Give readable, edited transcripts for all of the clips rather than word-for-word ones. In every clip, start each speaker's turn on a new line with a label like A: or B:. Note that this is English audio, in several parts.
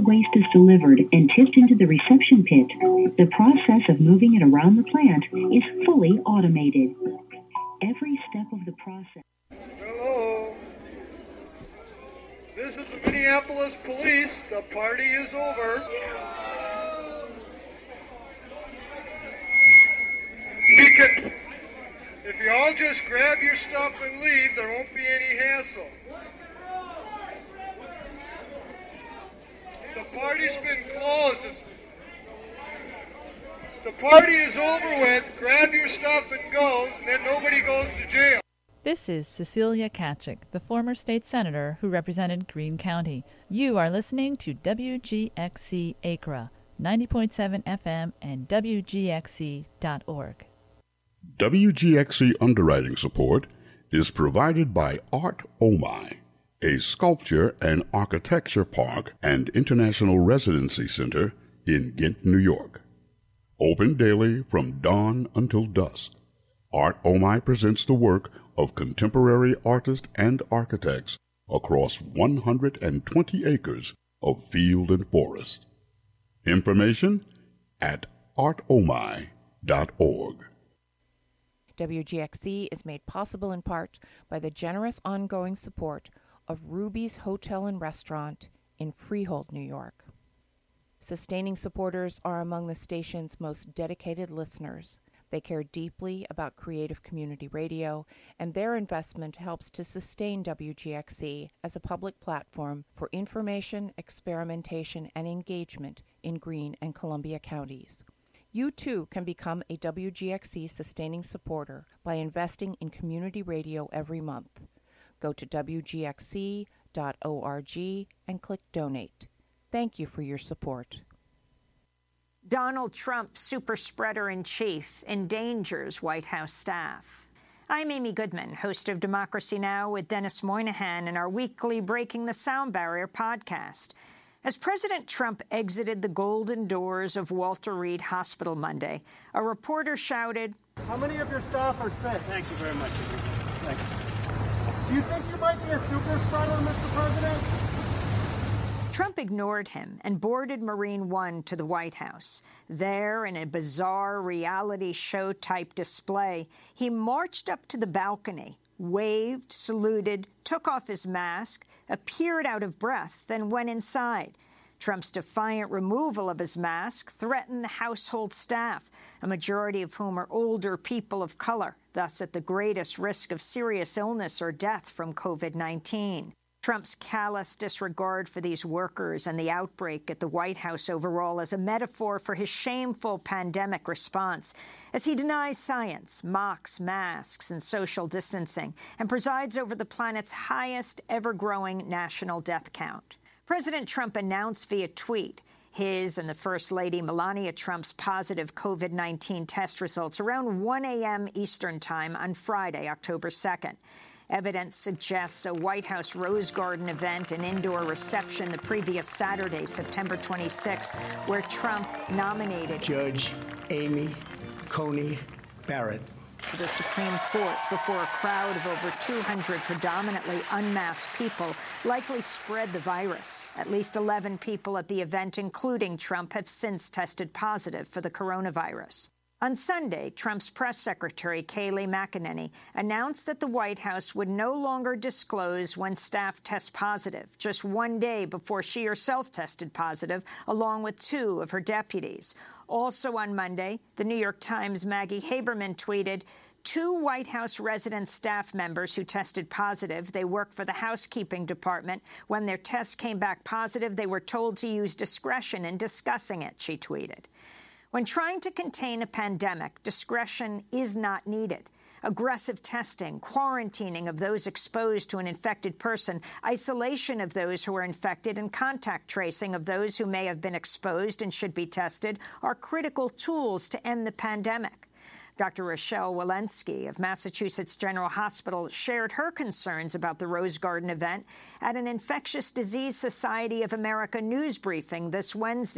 A: waste is delivered and tipped into the reception pit, the process of moving it around the plant is fully automated. Every step of the process...
B: Hello. This is the Minneapolis Police. The party is over. If you all just grab your stuff and leave, there won't be any hassle. The party's been closed. The party is over with. Grab your stuff and go, and then nobody goes to jail.
C: This is Cecilia Kachik, the former state senator who represented Greene County. You are listening to WGXC Acra, 90.7 FM and WGXC.org.
D: WGXC underwriting support is provided by Art Omai, a sculpture and architecture park and international residency center in Ghent, New York. Open daily from dawn until dusk, Art Omai presents the work of contemporary artists and architects across 120 acres of field and forest. Information at artomai.org.
E: WGXC is made possible in part by the generous ongoing support of Ruby's Hotel and Restaurant in Freehold, New York. Sustaining supporters are among the station's most dedicated listeners. They care deeply about creative community radio, and their investment helps to sustain WGXC as a public platform for information, experimentation, and engagement in Greene and Columbia counties. You too can become a WGXC sustaining supporter by investing in community radio every month. Go to WGXC.org and click Donate. Thank you for your support.
F: Donald Trump, super spreader in chief, endangers White House staff. I'm Amy Goodman, host of Democracy Now! With Dennis Moynihan and our weekly Breaking the Sound Barrier podcast. As President Trump exited the golden doors of Walter Reed Hospital Monday, a reporter shouted,
B: How many of your staff are sick?
G: Thank you very much. Thank you.
B: Do you think you might be a super spreader, Mr. President?
F: Trump ignored him and boarded Marine One to the White House. There, in a bizarre reality show-type display, he marched up to the balcony, waved, saluted, took off his mask, appeared out of breath, then went inside. Trump's defiant removal of his mask threatened the household staff, a majority of whom are older people of color, thus at the greatest risk of serious illness or death from COVID-19. Trump's callous disregard for these workers and the outbreak at the White House overall is a metaphor for his shameful pandemic response, as he denies science, mocks masks and social distancing, and presides over the planet's highest ever-growing national death count. President Trump announced via tweet his and the First Lady Melania Trump's positive COVID-19 test results around 1 a.m. Eastern Time on Friday, October 2nd. Evidence suggests a White House Rose Garden event and indoor reception the previous Saturday, September 26th, where Trump nominated
G: Judge Amy Coney Barrett
F: to the Supreme Court before a crowd of over 200 predominantly unmasked people likely spread the virus. At least 11 people at the event, including Trump, have since tested positive for the coronavirus. On Sunday, Trump's press secretary, Kayleigh McEnany, announced that the White House would no longer disclose when staff test positive, just 1 day before she herself tested positive, along with 2 of her deputies. Also on Monday, the New York Times' Maggie Haberman tweeted, 2 White House resident staff members who tested positive. They work for the housekeeping department. When their test came back positive, they were told to use discretion in discussing it, she tweeted. When trying to contain a pandemic, discretion is not needed. Aggressive testing, quarantining of those exposed to an infected person, isolation of those who are infected, and contact tracing of those who may have been exposed and should be tested are critical tools to end the pandemic. Dr. Rochelle Walensky of Massachusetts General Hospital shared her concerns about the Rose Garden event at an Infectious Disease Society of America news briefing this Wednesday.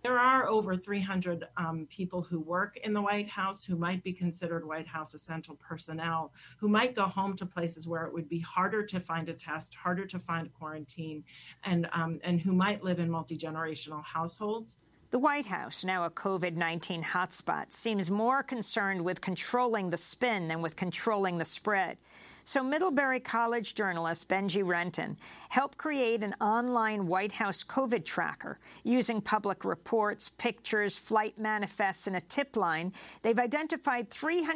H: There are over 300 people who work in the White House who might be considered White House essential personnel, who might go home to places where it would be harder to find a test, harder to find quarantine, and who might live in multi-generational households.
F: The White House, now a COVID-19 hotspot, seems more concerned with controlling the spin than with controlling the spread. So Middlebury College journalist Benji Renton helped create an online White House COVID tracker. Using public reports, pictures, flight manifests, and a tip line, they've identified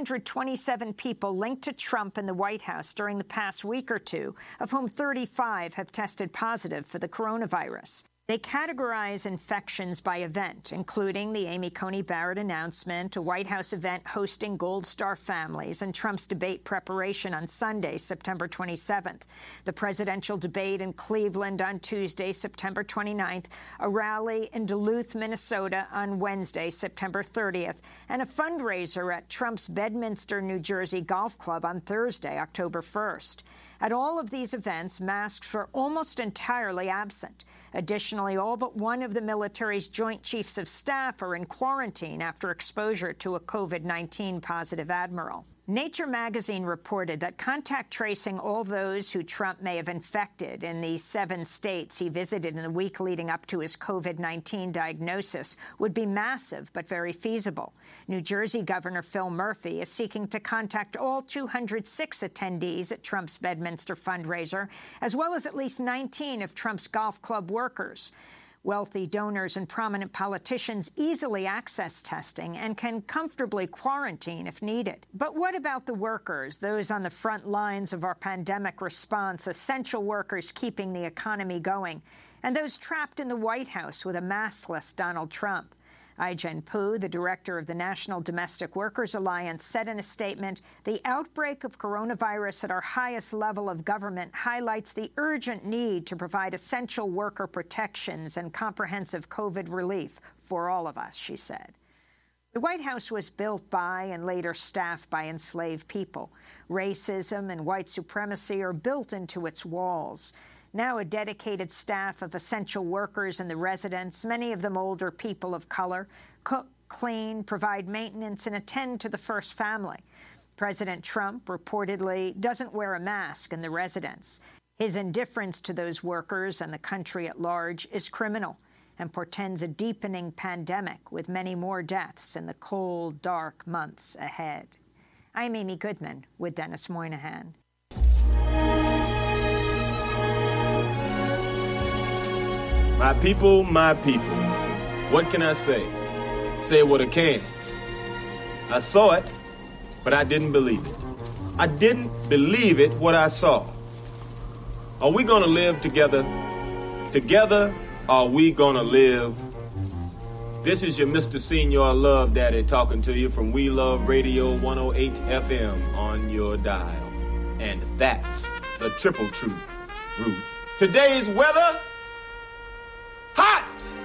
F: 327 people linked to Trump and the White House during the past week or two, of whom 35 have tested positive for the coronavirus. They categorize infections by event, including the Amy Coney Barrett announcement, a White House event hosting Gold Star families, and Trump's debate preparation on Sunday, September 27th, the presidential debate in Cleveland on Tuesday, September 29th, a rally in Duluth, Minnesota on Wednesday, September 30th, and a fundraiser at Trump's Bedminster, New Jersey Golf Club on Thursday, October 1st. At all of these events, masks were almost entirely absent. Additionally, all but one of the military's Joint Chiefs of Staff are in quarantine after exposure to a COVID-19 positive admiral. Nature magazine reported that contact tracing all those who Trump may have infected in the 7 states he visited in the week leading up to his COVID-19 diagnosis would be massive but very feasible. New Jersey Governor Phil Murphy is seeking to contact all 206 attendees at Trump's Bedminster fundraiser, as well as at least 19 of Trump's golf club workers. Wealthy donors and prominent politicians easily access testing and can comfortably quarantine if needed. But what about the workers, those on the front lines of our pandemic response, essential workers keeping the economy going, and those trapped in the White House with a maskless Donald Trump? Ai-jen Poo, the director of the National Domestic Workers Alliance, said in a statement, "The outbreak of coronavirus at our highest level of government highlights the urgent need to provide essential worker protections and comprehensive COVID relief for all of us," she said. The White House was built by and later staffed by enslaved people. Racism and white supremacy are built into its walls. Now a dedicated staff of essential workers in the residence, many of them older people of color, cook, clean, provide maintenance, and attend to the first family. President Trump reportedly doesn't wear a mask in the residence. His indifference to those workers and the country at large is criminal and portends a deepening pandemic with many more deaths in the cold, dark months ahead. I'm Amy Goodman with Dennis Moynihan.
I: My people, what can I say? Say what I can. I saw it, but I didn't believe it. I didn't believe it what I saw. Are we gonna live together? Together, are we gonna live? This is your Mr. Senior Love Daddy talking to you from We Love Radio 108 FM on your dial. And that's the triple truth, Ruth. Today's weather, hot!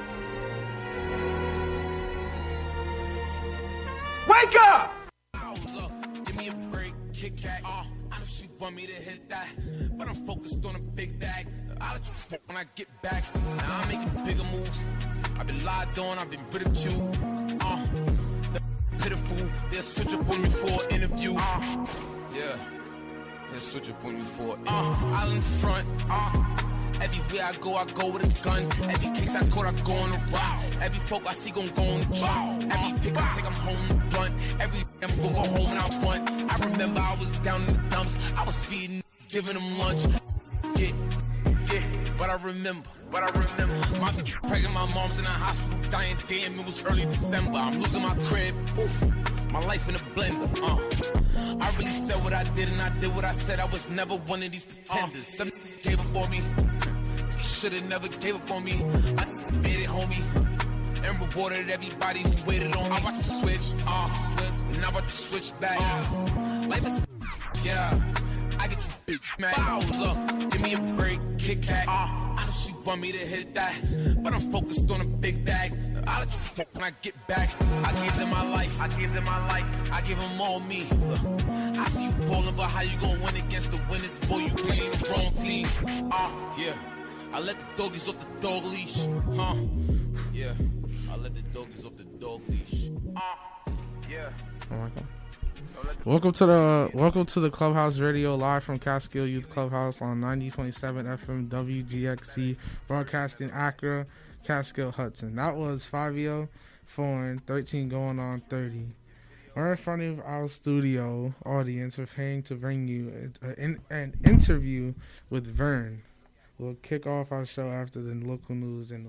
I: Wake up!
J: Oh, look, give me a break, Kit Kat. I know she want me to hit that, but I'm focused on a big bag. I'll let you fuck when I get back. Now I'm making bigger moves. I've been lied on, I've been ridiculed. The pitiful, they'll switch up on you for an interview. Yeah, they'll switch up on you for I'll in front. Everywhere I go with a gun. Every case I caught, I go on a route. Every folk I see gon' go on the job. Every pick I take, I'm home the blunt. Every I'm gon' go home and I want. I remember I was down in the dumps. I was feeding, giving them lunch. Yeah, but I remember. My pregnant, my mom's in the hospital, dying. Damn, it was early December. I'm losing my crib. Oof, my life in a blender. I really said what I did and I did what I said. I was never one of these pretenders. Some gave up on me. Should've never gave up on me. I made it, homie, and rewarded everybody who waited on me. I watch them switch, and I watch them switch back. Life is, yeah, I get you big mad. Wow, look, give me a break, Kit Kat. I know she want me to hit that, but I'm focused on a big bag. I'll let you fuck when I get back. I gave them my life. I give them all me. I see you ballin', but how you gon' win against the winners? Boy, you playing the wrong team. Yeah. I let the doggies off the dog leash, yeah. I let the doggies off the dog leash. Yeah.
K: Oh my God. Welcome to the Clubhouse Radio, live from Catskill Youth Clubhouse on 90.7 FM WGXC, broadcasting Accra, Catskill, Hudson. That was Fabio Foreign, 13 going on 30. We're in front of our studio audience, preparing to bring you an interview with Vern. We'll kick off our show after the local news and.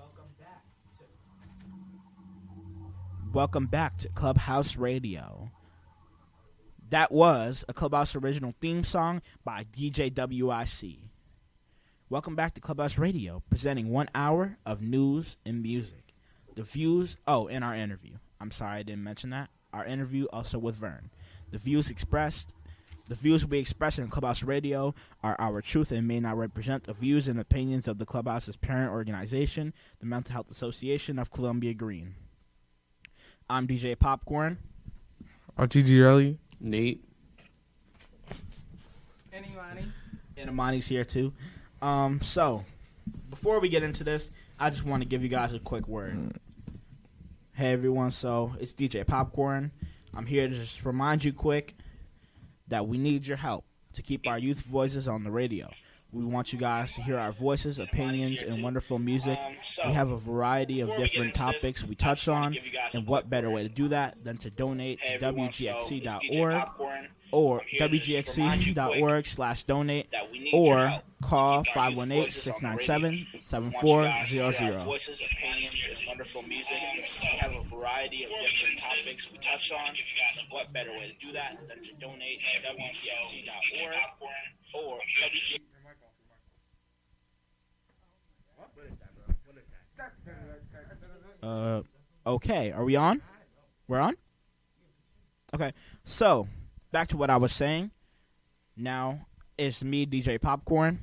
L: Welcome back to Clubhouse Radio. That was a Clubhouse original theme song by DJ WIC. Welcome back to Clubhouse Radio, presenting 1 hour of news and music. The views, in our interview. I'm sorry I didn't mention that. Our interview also with Vern. The views we express in Clubhouse Radio are our truth and may not represent the views and opinions of the Clubhouse's parent organization, the Mental Health Association of Columbia Green. I'm DJ Popcorn.
K: RTG Relly.
M: Nate.
H: And Imani.
L: And Imani's here too. So, before we get into this, I just want to give you guys a quick word. Hey everyone, so it's DJ Popcorn. I'm here to just remind you quick that we need your help to keep our youth voices on the radio. We want you guys to hear our voices, opinions, and wonderful music. We have a variety of different topics we touch on, and what better way to do that than to donate to WGXC.org or WGXC.org/donate or call 518-697-7400.
N: Voices, opinions, and wonderful music. We have a variety of different topics we touch on, and what better way to do that than to donate to WGXC.org or WGXC.
L: Okay, are we on? We're on? Okay, so, back to what I was saying. Now, it's me, DJ Popcorn.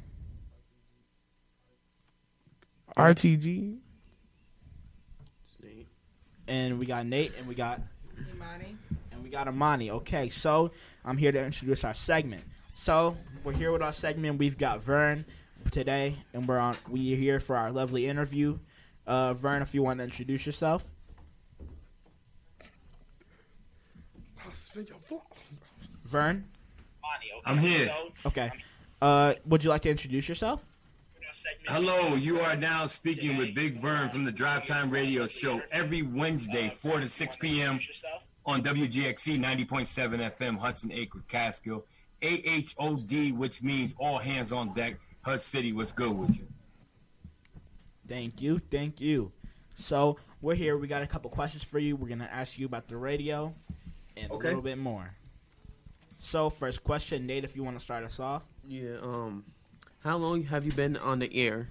K: RTG.
L: And we got Nate, and we got Imani. Okay, so, I'm here to introduce our segment. So, we're here with our segment. We've got Vern today, and we're here for our lovely interview. Vern, if you want to introduce yourself. Vern?
O: I'm here.
L: Okay. Would you like to introduce yourself?
O: Hello, you are now speaking with Big Vern from the Drive Time Radio Show every Wednesday, 4 to 6 p.m. on WGXC 90.7 FM, Hudson Acre, Catskill. AHOD, which means all hands on deck. Hud City, what's good with you?
L: Thank you. So, we're here. We got a couple questions for you. We're going to ask you about the radio and a little bit more. So, first question, Nate, if you want to start us off.
M: Yeah, how long have you been on the air?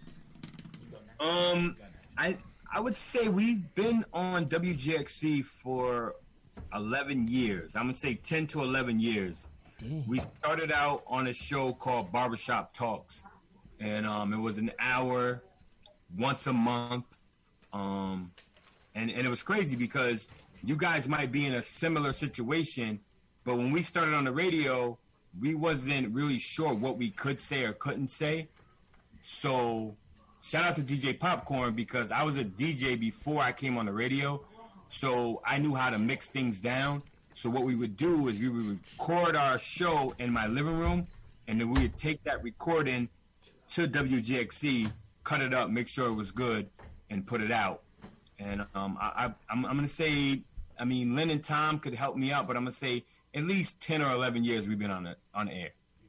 O: I would say we've been on WGXC for 11 years. I'm going to say 10 to 11 years. Dang. We started out on a show called Barbershop Talks, and it was an hour once a month, and it was crazy because you guys might be in a similar situation, but when we started on the radio, we wasn't really sure what we could say or couldn't say. So shout out to DJ Popcorn, because I was a DJ before I came on the radio, so I knew how to mix things down. So what we would do is we would record our show in my living room, and then we would take that recording to WGXC, cut it up, make sure it was good, and put it out. And I'm going to say, I mean, Lynn and Tom could help me out, but I'm going to say at least 10 or 11 years we've been on the air.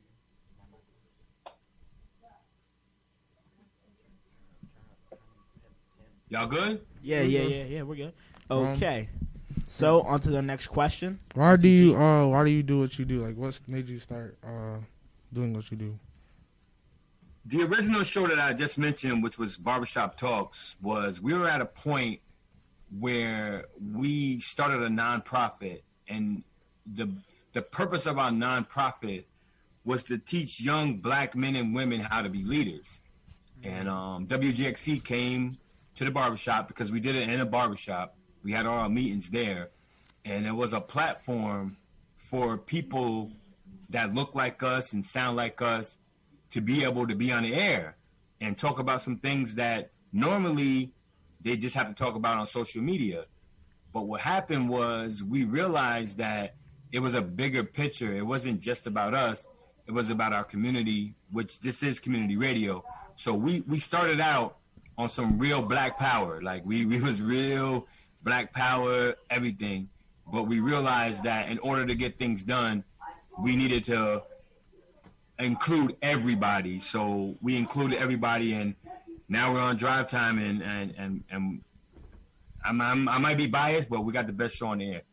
O: Y'all good?
L: Yeah, we're good. Okay. So, on to the next question.
K: Why do you do what you do? Like, what made you start doing what you do?
O: The original show that I just mentioned, which was Barbershop Talks, we were at a point where we started a nonprofit, and the purpose of our nonprofit was to teach young black men and women how to be leaders. And WGXC came to the barbershop because we did it in a barbershop. We had all our meetings there, and it was a platform for people that look like us and sound like us to be able to be on the air and talk about some things that normally they just have to talk about it on social media. But what happened was we realized that it was a bigger picture. It wasn't just about us. It was about our community, which this is community radio. So we started out on some real Black power. Like we was real Black power, everything. But we realized that in order to get things done, we needed to include everybody. So we included everybody, and now we're on drive time, and I might be biased, but we got the best show on the air.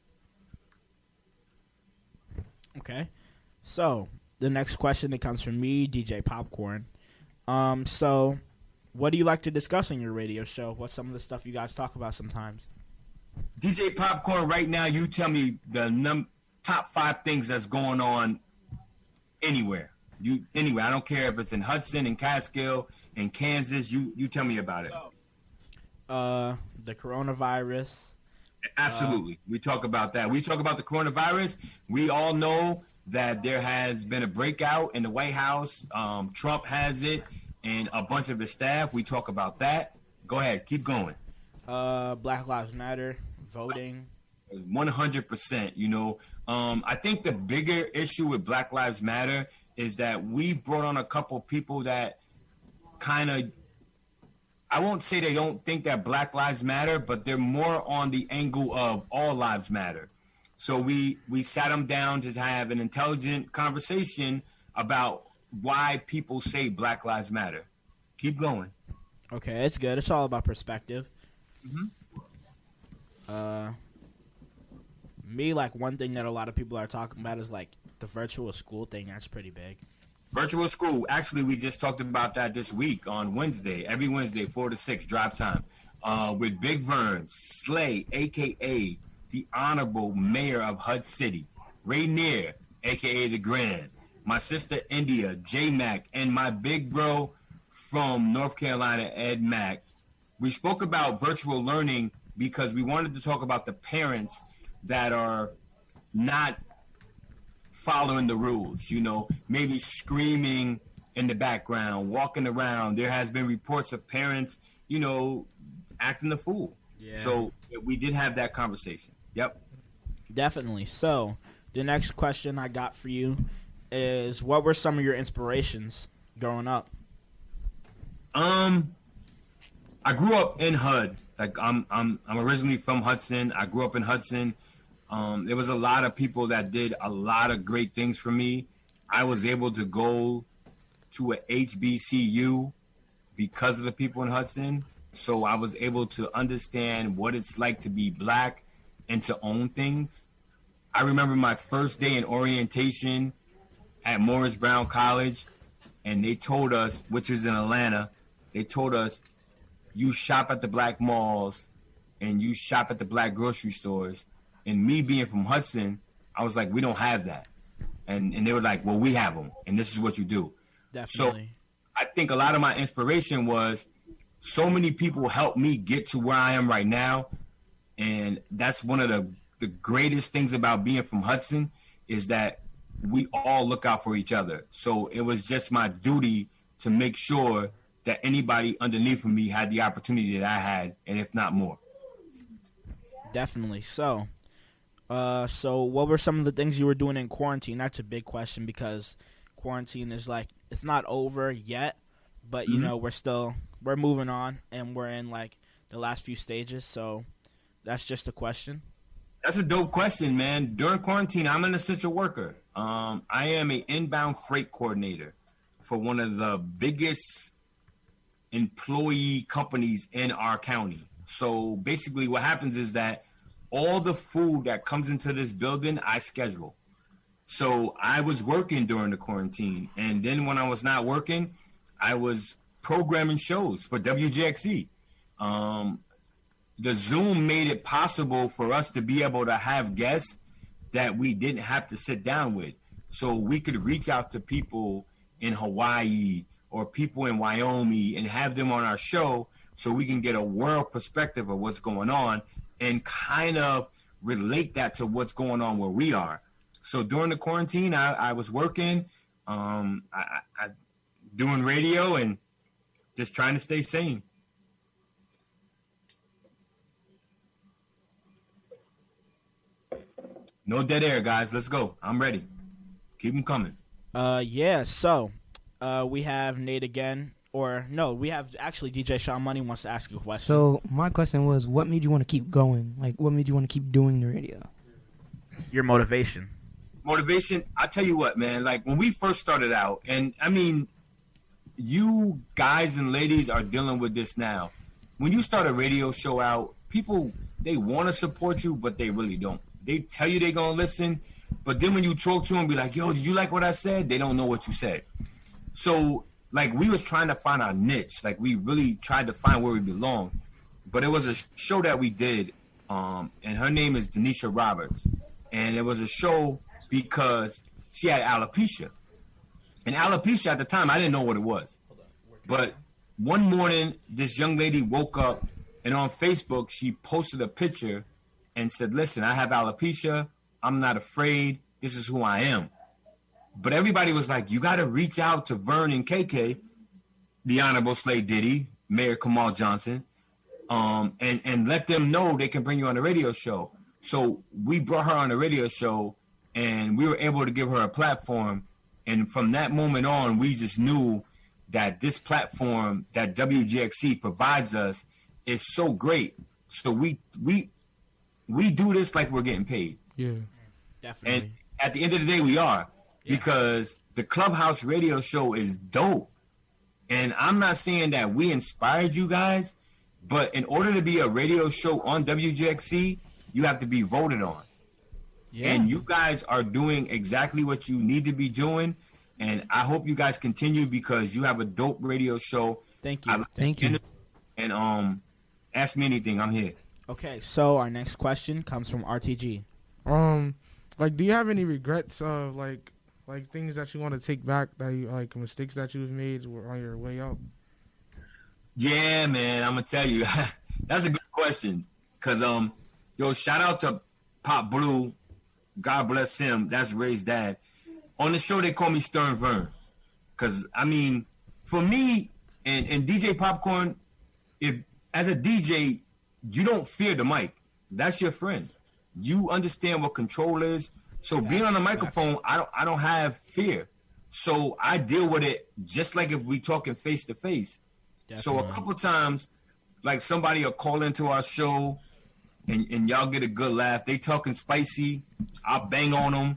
L: Okay. So the next question that comes from me, DJ Popcorn. So what do you like to discuss on your radio show? What's some of the stuff you guys talk about sometimes?
O: DJ Popcorn, right now, you tell me the top 5 things that's going on anywhere. Anywhere. I don't care if it's in Hudson, in Catskill, in Kansas. You tell me about it.
L: The coronavirus.
O: Absolutely. We talk about that. We talk about the coronavirus. We all know that there has been a breakout in the White House. Trump has it, and a bunch of his staff. We talk about that. Go ahead. Keep going.
L: Black Lives Matter, voting.
O: 100%. You know, I think the bigger issue with Black Lives Matter is that we brought on a couple people that kind of, I won't say they don't think that Black Lives Matter, but they're more on the angle of all lives matter. So we sat them down to have an intelligent conversation about why people say Black Lives Matter. Keep going.
L: Okay, it's good. It's all about perspective. Me, like, one thing that a lot of people are talking about is like the virtual school thing. That's pretty big.
O: Virtual school. Actually, we just talked about that this week on Wednesday. Every Wednesday, 4 to 6, drive time. With Big Vern, Slay, a.k.a. the Honorable Mayor of Hud City, Rainier, a.k.a. the Grand, my sister India, J-Mac, and my big bro from North Carolina, Ed Mack. We spoke about virtual learning because we wanted to talk about the parents that are not following the rules, you know, maybe screaming in the background, walking around. There has been reports of parents, you know, acting a fool. Yeah. So we did have that conversation. Yep.
L: Definitely. So the next question I got for you is, what were some of your inspirations growing up?
O: I grew up in Hud. Like I'm originally from Hudson. I grew up in Hudson. There was a lot of people that did a lot of great things for me. I was able to go to a HBCU because of the people in Hudson. So I was able to understand what it's like to be Black and to own things. I remember my first day in orientation at Morris Brown College, and they told us, which is in Atlanta, they told us, you shop at the Black malls and you shop at the Black grocery stores. And me being from Hudson, I was like, we don't have that. And they were like, well, we have them, and this is what you do.
L: Definitely.
O: So I think a lot of my inspiration was so many people helped me get to where I am right now. And that's one of the greatest things about being from Hudson is that we all look out for each other. So it was just my duty to make sure that anybody underneath of me had the opportunity that I had, and if not more.
L: Definitely. So what were some of the things you were doing in quarantine? That's a big question because quarantine is like, it's not over yet, but you know, we're moving on and we're in like the last few stages. So that's just a question.
O: That's a dope question, man. During quarantine, I'm an essential worker. I am an inbound freight coordinator for one of the biggest employee companies in our county. So basically what happens is that all the food that comes into this building, I schedule. So I was working during the quarantine. And then when I was not working, I was programming shows for WJXE. The Zoom made it possible for us to be able to have guests that we didn't have to sit down with. So we could reach out to people in Hawaii or people in Wyoming and have them on our show so we can get a world perspective of what's going on and kind of relate that to what's going on where we are. So during the quarantine, I was working, I doing radio and just trying to stay sane. No dead air, guys. Let's go. I'm ready. Keep them coming.
L: Yeah. So, we have Nate again, or no, we have actually DJ Sean Money wants to ask you a question.
P: So my question was, what made you want to keep going? Like, what made you want to keep doing the radio?
L: Your motivation.
O: Motivation. I tell you what, man. Like when we first started out, and I mean, you guys and ladies are dealing with this now. When you start a radio show out, people, they want to support you, but they really don't. They tell you they're going to listen, but then when you talk to them, be like, yo, did you like what I said? They don't know what you said. So, like, we was trying to find our niche. Like, we really tried to find where we belong. But it was a show that we did, and her name is Denisha Roberts. And it was a show because she had alopecia. And alopecia at the time, I didn't know what it was. But one morning, this young lady woke up, and on Facebook, she posted a picture and said, listen, I have alopecia. I'm not afraid. This is who I am. But everybody was like, you got to reach out to Vern and KK, the Honorable Slade Diddy, Mayor Kamal Johnson, and let them know they can bring you on the radio show. So we brought her on the radio show, and we were able to give her a platform. And from that moment on, we just knew that this platform that WGXC provides us is so great. So we do this like we're getting paid.
K: Yeah,
L: definitely.
O: And at the end of the day, we are, because the Clubhouse radio show is dope. And I'm not saying that we inspired you guys, but in order to be a radio show on WGXC, you have to be voted on. Yeah. And you guys are doing exactly what you need to be doing. And I hope you guys continue, because you have a dope radio show.
L: Thank you.
P: Thank you.
O: And ask me anything. I'm here.
L: Okay, so our next question comes from RTG.
K: Like, do you have any regrets of like things that you want to take back, that you like, mistakes that you've made on your way up?
O: Yeah, man, I'm gonna tell you. That's a good question. Cause yo, shout out to Pop Blue. God bless him. That's Ray's dad. On the show, they call me Stern Vern. Cause I mean, for me and DJ Popcorn, if as a DJ, you don't fear the mic. That's your friend. You understand what control is. So being on the microphone, I don't have fear. So I deal with it just like if we talking face to face. So a couple times, like somebody will call into our show and y'all get a good laugh. They talking spicy. I'll bang on them.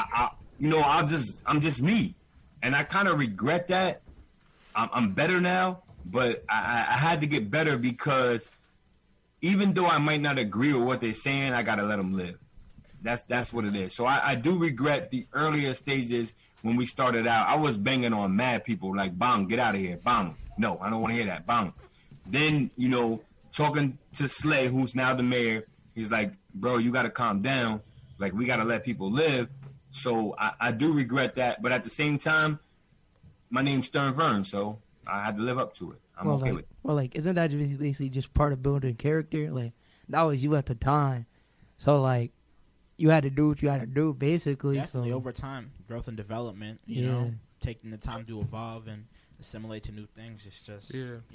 O: I'm just me. And I kind of regret that. I'm better now, but I had to get better, because even though I might not agree with what they're saying, I got to let them live. That's what it is. So I do regret the earlier stages when we started out. I was banging on mad people like, bang, get out of here. Bang. No, I don't want to hear that. Bang. Then, talking to Slay, who's now the mayor, he's like, bro, you got to calm down. Like, we got to let people live. So I do regret that. But at the same time, my name's Stern Vern, so I had to live up to it. I'm okay with it.
P: Well, like, isn't that basically just part of building character? Like, that was you at the time. So, like, you had to do what you had to do, basically.
L: Definitely, over time, growth and development, you know, taking the time to evolve and assimilate to new things. It's just,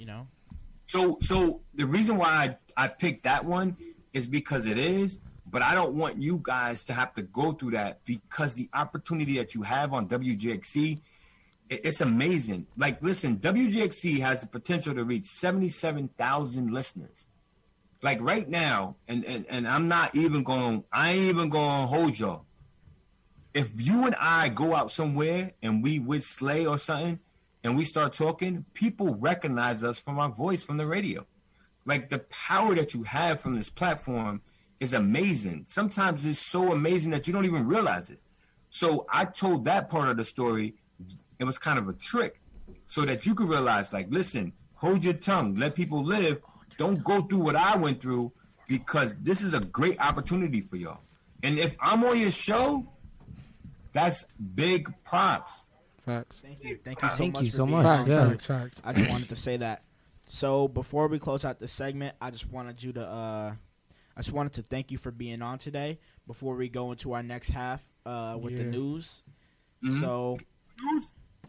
O: So the reason why I picked that one is because it is, but I don't want you guys to have to go through that, because the opportunity that you have on WGXC, it's amazing. Like, listen, WGXC has the potential to reach 77,000 listeners. Like right now, and I'm not even going, I ain't even going to hold y'all. If you and I go out somewhere and we with Slay or something and we start talking, people recognize us from our voice from the radio. Like, the power that you have from this platform is amazing. Sometimes it's so amazing that you don't even realize it. So I told that part of the story. It was kind of a trick so that you could realize, like, listen, hold your tongue, let people live. Don't go through what I went through, because this is a great opportunity for y'all. And if I'm on your show, that's big props.
K: Facts.
L: Thank you. Thank you so much.
K: Facts.
L: I just wanted to say that. So before we close out this segment, I just wanted to thank you for being on today before we go into our next half with the news. Mm-hmm. So,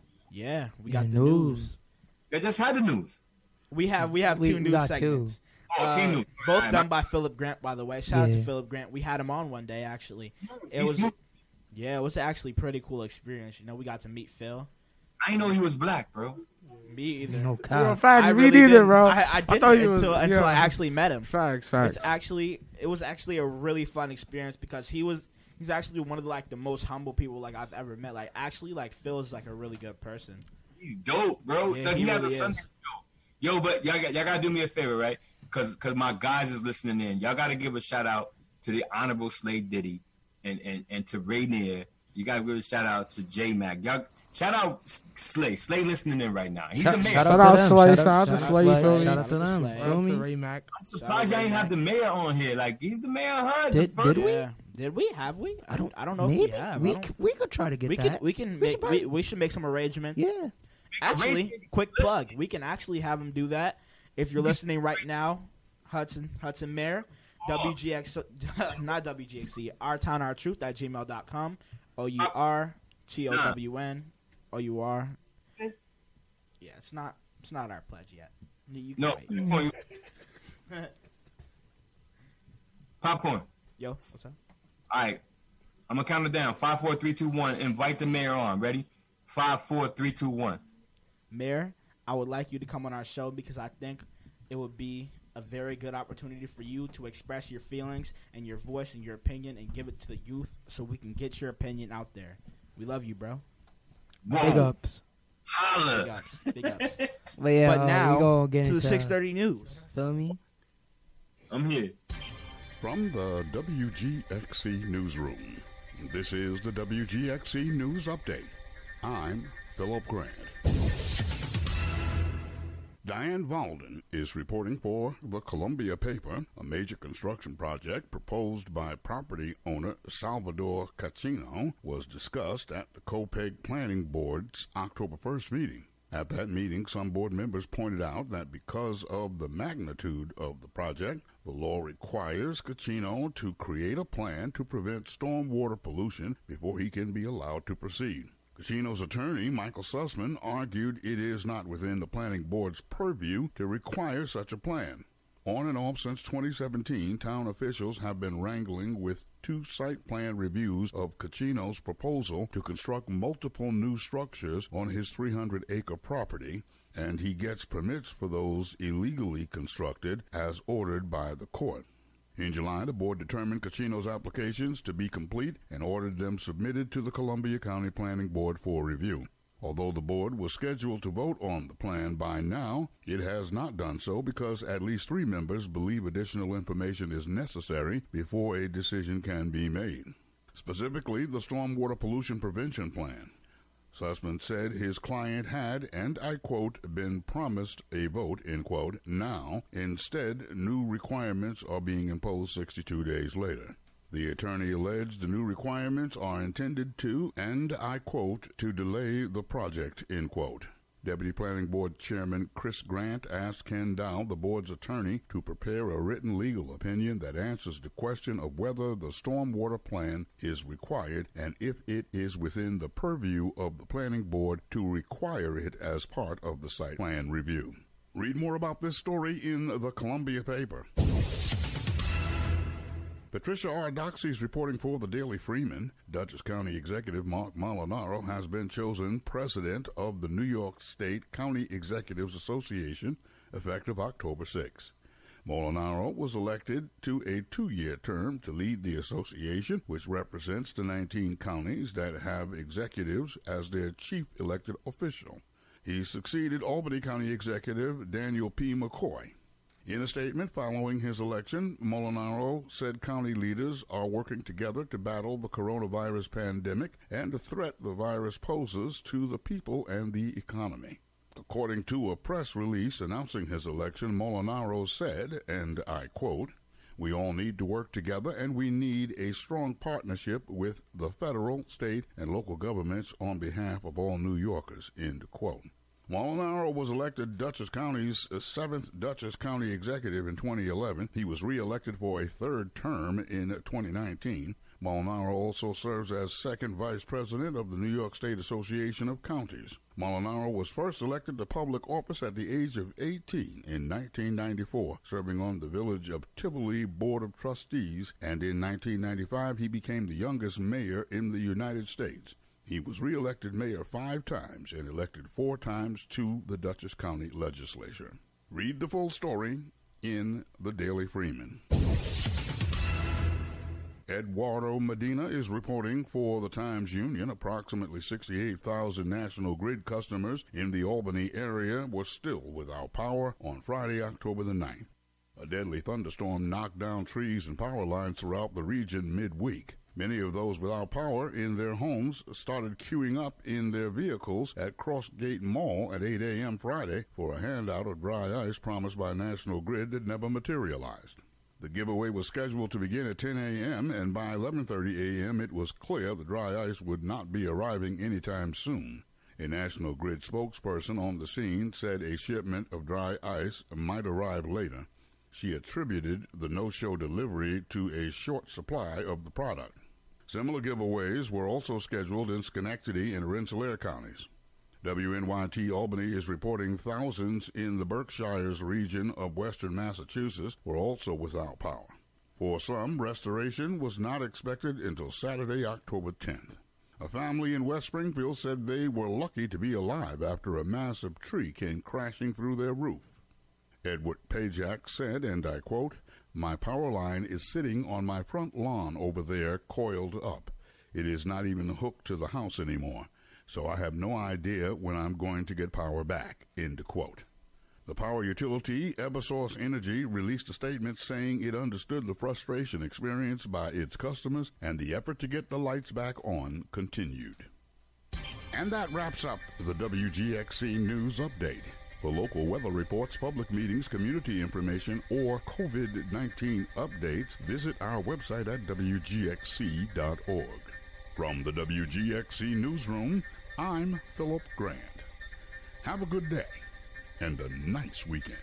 L: we got the news.
O: They just had the news.
L: We have two news segments. Both done by Philip Grant, by the way. Shout out to Philip Grant. We had him on one day, actually. It was actually a pretty cool experience. You know, we got to meet Phil.
O: I didn't know he was black, bro.
L: Me either.
P: No
K: Facts, me neither, bro.
L: I didn't until I actually met him.
K: Facts.
L: It was actually a really fun experience because he's actually one of the most humble people I've ever met. Phil is a really good person.
O: He's dope, bro.
L: Yeah,
O: he has
L: really
O: a son that's dope. Yo, but y'all gotta do me a favor, right? Cause my guys is listening in. Y'all gotta give a shout out to the Honorable Slade Diddy and to Rainier. You gotta give a shout out to J Mac. Y'all shout out Slay. Slay listening in right now. He's the mayor.
K: Shout out Slay. Shout out to Slay.
P: Shout out to them.
K: Shout out to Ray Mac.
O: I'm surprised y'all ain't have the mayor on here. He's the mayor of HUD.
P: Did we?
L: Yeah. Did we? Have we? I don't know
P: maybe.
L: if we have.
P: We could try to get that.
L: We should make some arrangements.
P: Yeah.
L: Actually, quick plug. We can actually have him do that. If you're listening right now, Hudson Mayor, WGX, not WGXC, Our Town Our Truth at gmail.com. OURTOWN OUR. Yeah, it's not our pledge yet. You can
O: wait. Popcorn.
L: Yo, what's up?
O: All right, I'm gonna count it down. 5, 4, 3, 2, 1. Invite the mayor on. Ready? 5, 4, 3, 2, 1.
L: Mayor, I would like you to come on our show because I think it would be a very good opportunity for you to express your feelings and your voice and your opinion and give it to the youth so we can get your opinion out there. We love you, bro.
O: Whoa.
P: Big ups.
O: Holla.
L: Big ups.
P: But
L: now,
P: we gonna get
L: to the
P: into
L: 6:30 news.
P: Feel me?
O: I'm here.
D: From the WGXC Newsroom, this is the WGXC News Update. I'm Philip Grant. Diane Valden is reporting for the Columbia Paper. A major construction project proposed by property owner Salvador Cachino was discussed at the COPEG Planning Board's October 1st meeting. At that meeting, some board members pointed out that because of the magnitude of the project, the law requires Cachino to create a plan to prevent stormwater pollution before he can be allowed to proceed. Cachino's attorney, Michael Sussman, argued it is not within the planning board's purview to require such a plan. On and off since 2017, town officials have been wrangling with 2 site plan reviews of Cachino's proposal to construct multiple new structures on his 300-acre property, and he gets permits for those illegally constructed as ordered by the court. In July, the board determined Cachino's applications to be complete and ordered them submitted to the Columbia County Planning Board for review. Although the board was scheduled to vote on the plan by now, it has not done so because at least 3 members believe additional information is necessary before a decision can be made. Specifically, the Stormwater Pollution Prevention Plan. Sussman said his client had, and I quote, been promised a vote, end quote, now. Instead, new requirements are being imposed 62 days later. The attorney alleged the new requirements are intended to, and I quote, to delay the project, end quote. Deputy Planning Board Chairman Chris Grant asked Ken Dow, the board's attorney, to prepare a written legal opinion that answers the question of whether the stormwater plan is required and if it is within the purview of the planning board to require it as part of the site plan review. Read more about this story in the Columbia Paper. Patricia R. Doxey is reporting for the Daily Freeman. Dutchess County Executive Mark Molinaro has been chosen president of the New York State County Executives Association effective October 6. Molinaro was elected to a 2-year term to lead the association, which represents the 19 counties that have executives as their chief elected official. He succeeded Albany County Executive Daniel P. McCoy. In a statement following his election, Molinaro said county leaders are working together to battle the coronavirus pandemic and the threat the virus poses to the people and the economy. According to a press release announcing his election, Molinaro said, and I quote, "We all need to work together and we need a strong partnership with the federal, state, and local governments on behalf of all New Yorkers," end quote. Molinaro was elected Dutchess County's 7th Dutchess County Executive in 2011. He was re-elected for a 3rd term in 2019. Molinaro also serves as second vice president of the New York State Association of Counties. Molinaro was first elected to public office at the age of 18 in 1994, serving on the Village of Tivoli Board of Trustees, and in 1995 he became the youngest mayor in the United States. He was re-elected mayor 5 times and elected 4 times to the Dutchess County Legislature. Read the full story in the Daily Freeman. Eduardo Medina is reporting for the Times-Union approximately 68,000 National Grid customers in the Albany area were still without power on Friday, October the 9th. A deadly thunderstorm knocked down trees and power lines throughout the region midweek. Many of those without power in their homes started queuing up in their vehicles at Crossgate Mall at 8 a.m. Friday for a handout of dry ice promised by National Grid that never materialized. The giveaway was scheduled to begin at 10 a.m., and by 11:30 a.m. it was clear the dry ice would not be arriving anytime soon. A National Grid spokesperson on the scene said a shipment of dry ice might arrive later. She attributed the no-show delivery to a short supply of the product. Similar giveaways were also scheduled in Schenectady and Rensselaer counties. WNYT Albany is reporting thousands in the Berkshires region of western Massachusetts were also without power. For some, restoration was not expected until Saturday, October 10th. A family in West Springfield said they were lucky to be alive after a massive tree came crashing through their roof. Edward Pajak said, and I quote, "My power line is sitting on my front lawn over there, coiled up. It is not even hooked to the house anymore. So I have no idea when I'm going to get power back," end quote. The power utility, Eversource Energy, released a statement saying it understood the frustration experienced by its customers and the effort to get the lights back on continued. And that wraps up the WGXC News Update. For local weather reports, public meetings, community information, or COVID-19 updates, visit our website at WGXC.org. From the WGXC Newsroom, I'm Philip Grant. Have a good day and a nice weekend.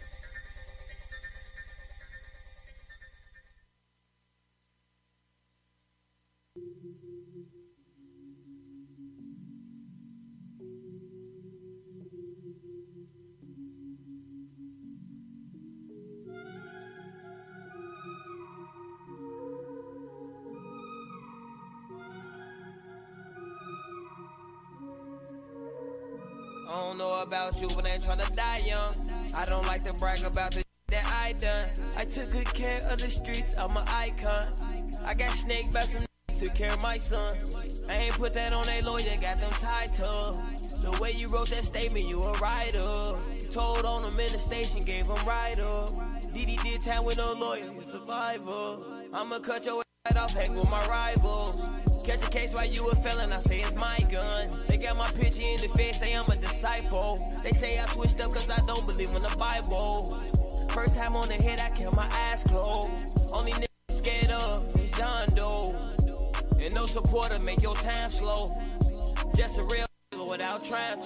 Q: I don't know about you, but I ain't tryna die young. I don't like to brag about the that I done. I took good care of the streets, I'm an icon. I got snaked by some took care of my son. I ain't put that on a lawyer, got them title. The way you wrote that statement, you a writer. Told on him in the station, gave him writer. Didi did time with no lawyer, you survivor. I'ma cut your head off, hang with my rivals. Catch a case while you a felon, I say it's my gun. They got my picture in the face, say I'm a disciple. They say I switched up cause I don't believe in the Bible. First time on the head, I kept my eyes closed. Only nigga I'm scared of is John Doe. And no supporter make your time slow. Just a real nigga without trying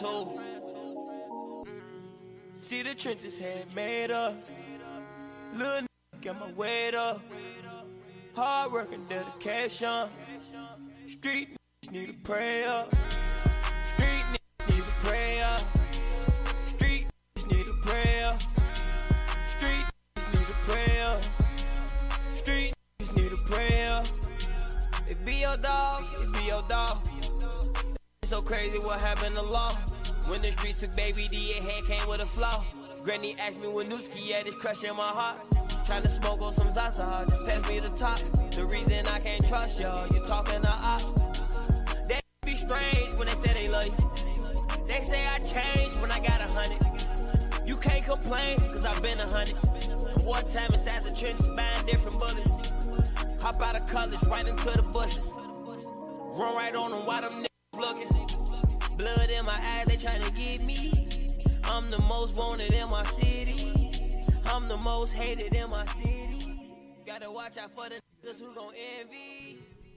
Q: to. See the trenches had made up. Little nigga got my weight up. Hard work and dedication. Street niggas need a prayer. Street niggas need a prayer. Street niggas need a prayer. Street niggas need a prayer. Street niggas need a prayer. It be your dog, it be your dog. It's so crazy what happened to law. When the streets took baby D, your head came with a flaw. Granny asked me what Newski at, it's crushing my heart. Tryna smoke on some Zaza, just pass me the tops. The reason I can't trust y'all, you talking to ops. They be strange when they say they love you. They say I changed when I got 100. You can't complain, cause I've been 100. And one time inside the trenches, buying different bullets. Hop out of college, right into the bushes. Run right on them while them niggas looking. Blood in my eyes, they tryna get me. I'm the most wanted in my city. I'm the most hated in my city. Gotta watch out for the niggas who gon' envy.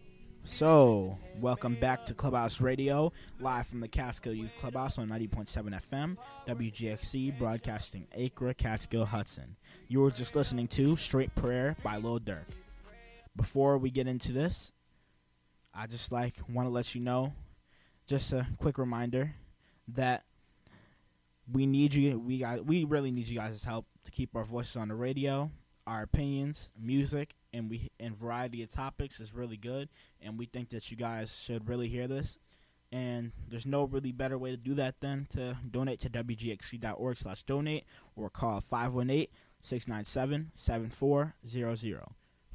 L: So, welcome back to Clubhouse Radio, live from the Catskill Youth Clubhouse on 90.7 FM, WGXC, broadcasting Acre, Catskill, Hudson. You were just listening to Straight Prayer by Lil Durk. Before we get into this, I just want to let you know, just a quick reminder that we need you. We really need you guys' help to keep our voices on the radio. Our opinions, music, and variety of topics is really good, and we think that you guys should really hear this. And there's no really better way to do that than to donate to wgxc.org/donate or call 518-697-7400.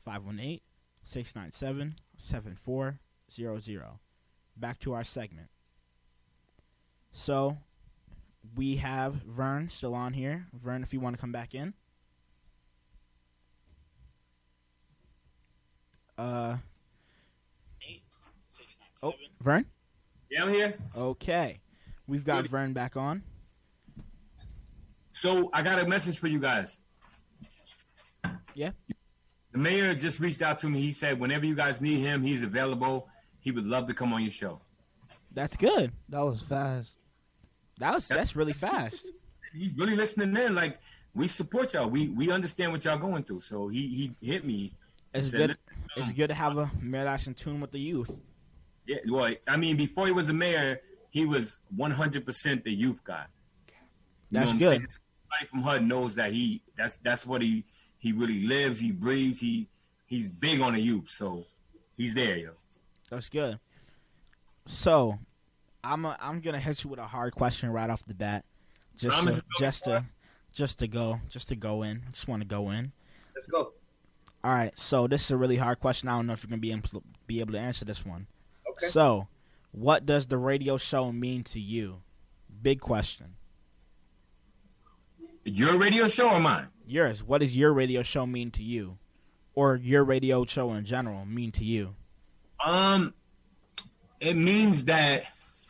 L: 518-697-7400. Back to our segment. So we have Vern still on here. Vern, if you want to come back in. Vern?
O: Yeah, I'm here.
L: Okay. We've got Vern back on.
O: So I got a message for you guys.
L: Yeah.
O: The mayor just reached out to me. He said whenever you guys need him, he's available. He would love to come on your show.
L: That's good.
P: That was fast.
L: That's really fast.
O: He's really listening in. Like, we support y'all. We understand what y'all going through. So he hit me.
L: It's good. It's good to have a mayor that's in tune with the youth.
O: Yeah, well, I mean, before he was a mayor, he was 100% the youth guy.
L: That's good.
O: Somebody from HUD knows that that's what he really lives. He breathes. He's big on the youth. So he's there, yo.
L: That's good. So I'm gonna hit you with a hard question right off the bat, just to go in. I just want to go in.
O: Let's go.
L: All right. So this is a really hard question. I don't know if you're gonna be able to answer this one.
O: Okay.
L: So, what does the radio show mean to you? Big question.
O: Your radio show or mine?
L: Yours. What does your radio show mean to you, or your radio show in general mean to you?
O: It means that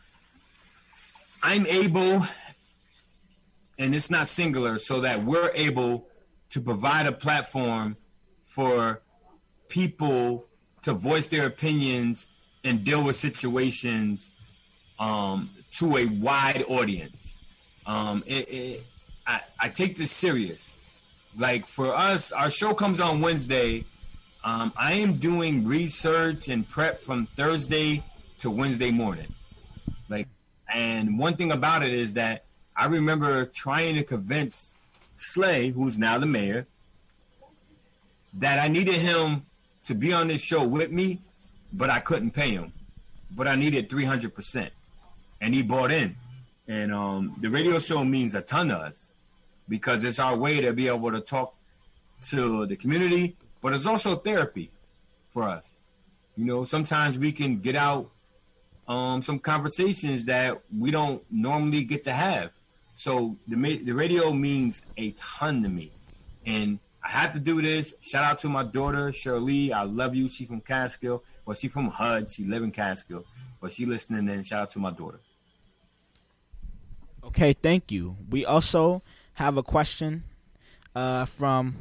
O: I'm able, and it's not singular, so that we're able to provide a platform for people to voice their opinions and deal with situations to a wide audience. I take this serious. Like, for us, our show comes on Wednesday. I am doing research and prep from Thursday to Wednesday morning. And one thing about it is that I remember trying to convince Slay, who's now the mayor, that I needed him to be on this show with me, but I couldn't pay him. But I needed 300%. And he bought in. And the radio show means a ton to us because it's our way to be able to talk to the community, but it's also therapy for us. You know, sometimes we can get out some conversations that we don't normally get to have. So the radio means a ton to me. And I have to do this. Shout out to my daughter, Shirley. I love you. She from Catskill. Well, she from HUD. She live in Catskill. But she listening in. Shout out to my daughter.
L: Okay, thank you. We also have a question from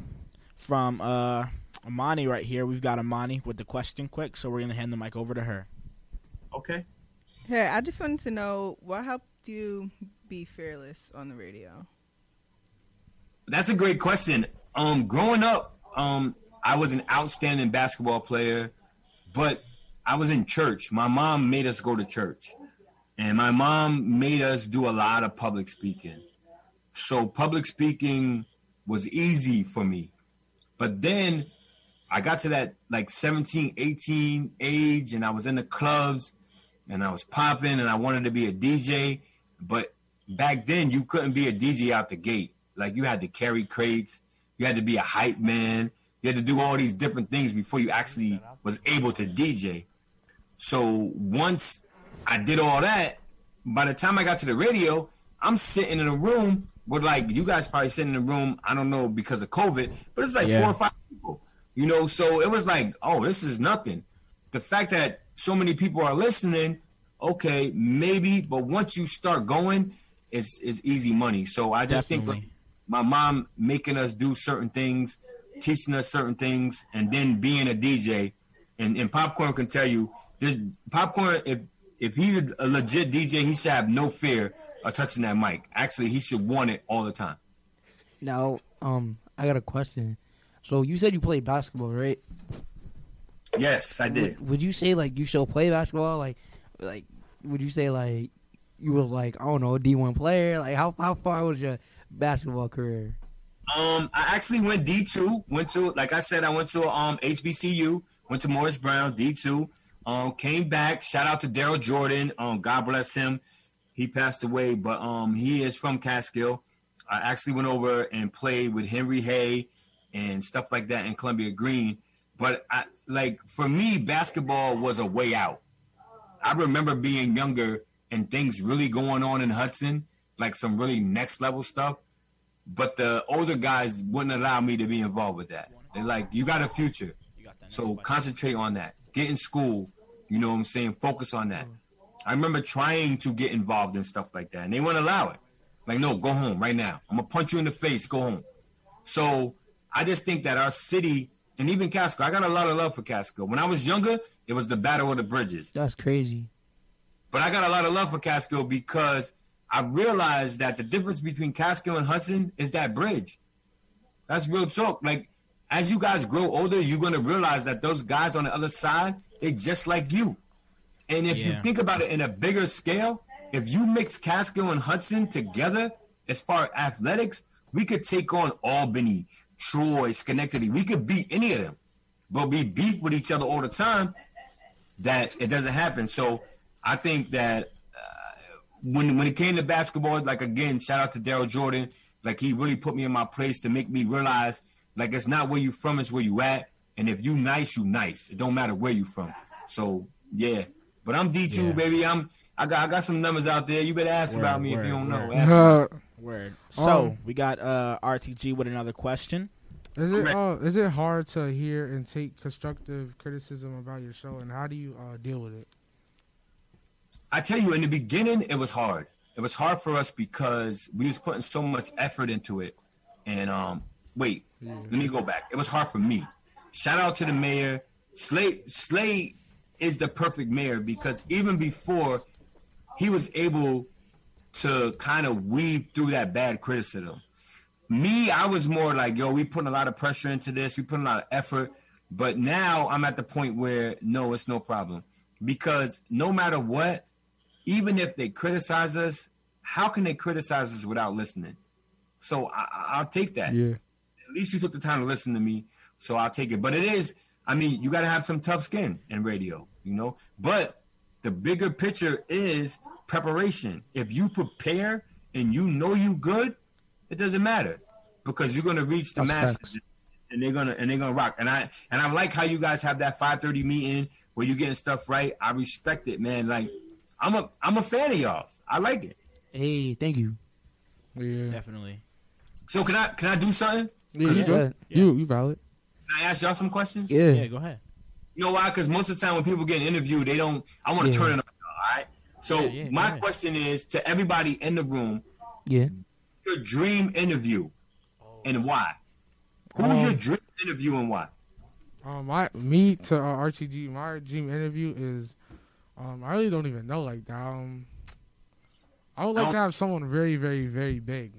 L: Amani right here. We've got Amani with the question quick, so we're going to hand the mic over to her.
O: Okay.
R: Hey, I just wanted to know what helped you be fearless on the radio?
O: That's a great question. Growing up, I was an outstanding basketball player, but I was in church. My mom made us go to church, and my mom made us do a lot of public speaking. So public speaking was easy for me. But then I got to that like 17, 18 age, and I was in the clubs, and I was popping, and I wanted to be a DJ. But back then, you couldn't be a DJ out the gate. Like, you had to carry crates. You had to be a hype man. You had to do all these different things before you actually was able to DJ. So once I did all that, by the time I got to the radio, I'm sitting in a room with, like, you guys probably sitting in a room, I don't know, because of COVID, but it's like 4 or 5 people, you know? So it was like, oh, this is nothing. The fact that so many people are listening, okay, maybe, but once you start going, it's easy money. So I just think like my mom making us do certain things, teaching us certain things, and then being a DJ, and Popcorn can tell you, there's Popcorn, if he's a legit DJ, he should have no fear of touching that mic. Actually, he should want it all the time.
P: Now, I got a question. So you said you played basketball, right?
O: Yes, I did.
P: Would you say like you still play basketball? Like would you say like you were like, I don't know, a D1 player? Like how far was your basketball career?
O: I actually went D2. Went to, like I said, I went to HBCU. Went to Morris Brown D2. Came back. Shout out to Daryl Jordan. God bless him. He passed away, but he is from Catskill. I actually went over and played with Henry Hay and stuff like that in Columbia Green. But for me, basketball was a way out. I remember being younger and things really going on in Hudson, like some really next level stuff. But the older guys wouldn't allow me to be involved with that. They're like, you got a future. So concentrate on that. Get in school. You know what I'm saying? Focus on that. I remember trying to get involved in stuff like that, and they wouldn't allow it. Like, no, go home right now. I'm going to punch you in the face. Go home. So I just think that our city, and even Catskill, I got a lot of love for Catskill. When I was younger, it was the Battle of the Bridges.
P: That's crazy.
O: But I got a lot of love for Catskill because I realized that the difference between Catskill and Hudson is that bridge. That's real talk. Like, as you guys grow older, you're going to realize that those guys on the other side, they just like you. And if you think about it in a bigger scale, if you mix Catskill and Hudson together, as far as athletics, we could take on Albany, Troy, Schenectady. We could beat any of them. But we beef with each other all the time that it doesn't happen. So I think that when it came to basketball, like, again, shout out to Daryl Jordan. Like, he really put me in my place to make me realize, like, it's not where you from, it's where you at. And if you nice, you nice. It don't matter where you from. So, yeah. But I'm D2, baby. I got some numbers out there. You better ask about me if you don't know.
L: Word. So we got RTG with another question.
K: Is it hard to hear and take constructive criticism about your show, and how do you deal with it?
O: I tell you, in the beginning, it was hard. It was hard for us because we was putting so much effort into it. And let me go back. It was hard for me. Shout out to the mayor. Slade is the perfect mayor because even before, he was able to kind of weave through that bad criticism. Me, I was more like, yo, we putting a lot of pressure into this. We putting a lot of effort. But now I'm at the point where, no, it's no problem. Because no matter what, even if they criticize us, how can they criticize us without listening? So I'll take that.
K: Yeah.
O: At least you took the time to listen to me, so I'll take it. But it is, I mean, you got to have some tough skin in radio, you know? But the bigger picture is preparation. If you prepare and you know you good, it doesn't matter because you're gonna reach the masses and they're gonna rock. And I like how you guys have that 5:30 meeting where you're getting stuff right. I respect it, man. Like I'm a fan of y'all's. I like it.
P: Hey, thank you.
K: Yeah,
L: definitely.
O: So can I do something?
K: Yeah. You valid.
O: Can I ask y'all some questions?
P: Yeah,
L: go ahead.
O: You know why? Because most of the time when people get interviewed, they don't. I want to turn it on. All right. So my question is to everybody in the room.
P: Yeah.
O: Your dream interview and why? Who's your dream interview and why?
K: Me to RTG. My dream interview is, I really don't even know like that. I would like to have someone very, very, very big,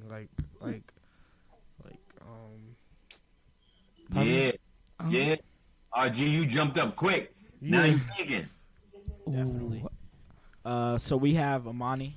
O: Yeah. RG, you jumped up quick. Now you're thinking.
L: Definitely. So we have Amani.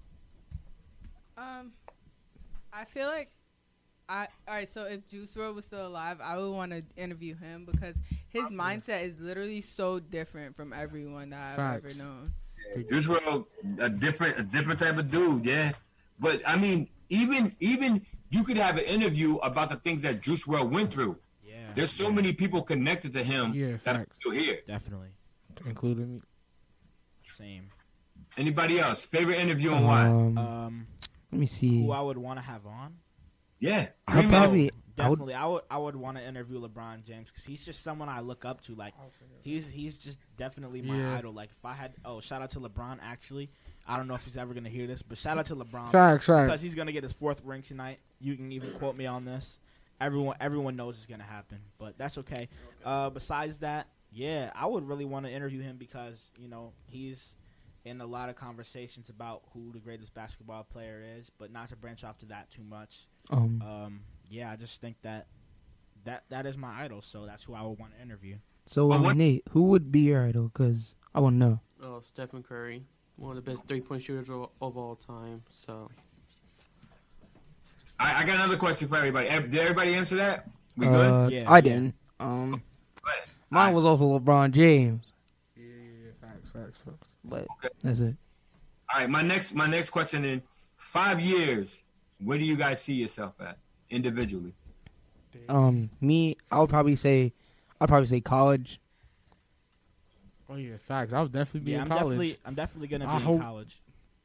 R: I feel like all right, so if Juice WRLD was still alive, I would want to interview him because his mindset is literally so different from everyone that I've ever known.
O: Yeah, Juice WRLD, a different type of dude, yeah. But I mean, even you could have an interview about the things that Juice WRLD went through. Yeah. There's so many people connected to him that are still here.
L: Definitely.
K: Including me.
L: Same.
O: Anybody else? Favorite interview and why?
P: Let me see.
L: Who I would want to have on?
O: Yeah.
L: Definitely. I would want to interview LeBron James because he's just someone I look up to. Like he's just definitely my idol. Like if I had shout out to LeBron actually. I don't know if he's ever gonna hear this, but shout out to LeBron.
K: Facts.
L: Because he's gonna get his 4th ring tonight. You can even quote me on this. Everyone knows it's gonna happen, but that's okay. Besides that, yeah, I would really want to interview him because he's in a lot of conversations about who the greatest basketball player is, but not to branch off to that too much. Yeah, I just think that is my idol, so that's who I would want to interview.
P: So, Nate, who would be your idol? Because I want to know.
M: Oh, Stephen Curry, one of the best 3-point shooters of all time. So,
O: I got another question for everybody. Did everybody answer that? We good?
P: Yeah. I didn't. Mine was also LeBron James.
K: Yeah. Facts.
P: But that's it.
O: All right, my next question in 5 years, where do you guys see yourself at individually?
P: Me, I'd probably say college.
K: Oh yeah, facts. I would definitely be in college.
L: I'm definitely gonna be in college.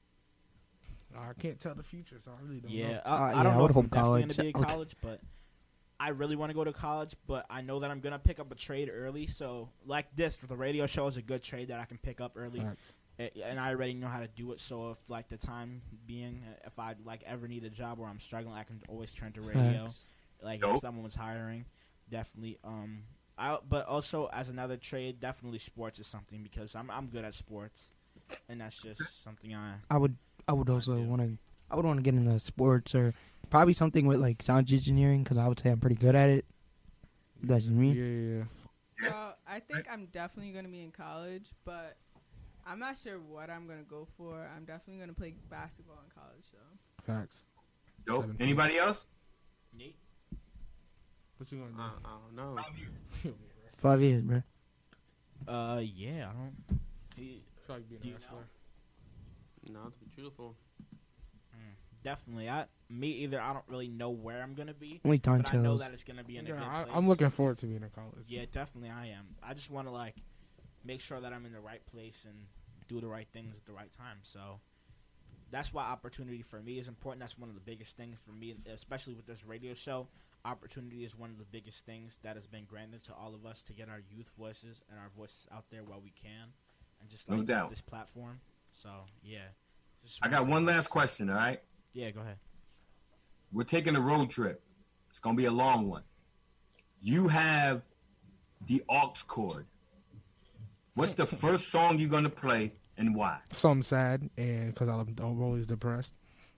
K: I can't tell the future, so I really don't know.
L: Yeah, I don't know if I'm definitely gonna be in college, but I really want to go to college. But I know that I'm gonna pick up a trade early. So like this, the radio show is a good trade that I can pick up early. And I already know how to do it. So if like the time being, if I like ever need a job where I'm struggling, I can always turn to radio.
P: Facts.
L: Like if someone was hiring, definitely. But also as another trade, definitely sports is something because I'm good at sports, and that's just something I would
P: also want to get into sports or probably something with like sound engineering because I would say I'm pretty good at it. That's just me.
K: Yeah.
R: So I think I'm definitely going to be in college, but I'm not sure what I'm going to go for. I'm definitely going to play basketball in college, though.
K: Facts.
O: Dope. Anybody else?
L: Nate?
K: What you gonna do?
M: I don't know.
P: 5 years, bro.
L: Yeah, I don't.
K: Feel like being a wrestler.
M: No, to be truthful.
L: Definitely. I don't really know where I'm gonna be.
P: Only time
L: but I know
P: tells.
L: that it's gonna be in a good place.
K: I'm looking forward to being in college.
L: Yeah, definitely I am. I just want to like make sure that I'm in the right place and do the right things at the right time. So that's why opportunity for me is important. That's one of the biggest things for me, especially with this radio show. Opportunity is one of the biggest things that has been granted to all of us to get our youth voices and our voices out there while we can, and just like this platform. So yeah.
O: I got one last question. All right.
L: Yeah, go ahead.
O: We're taking a road trip. It's gonna be a long one. You have the aux cord. What's the first song you're gonna play and why?
K: Something sad and because I'm always depressed.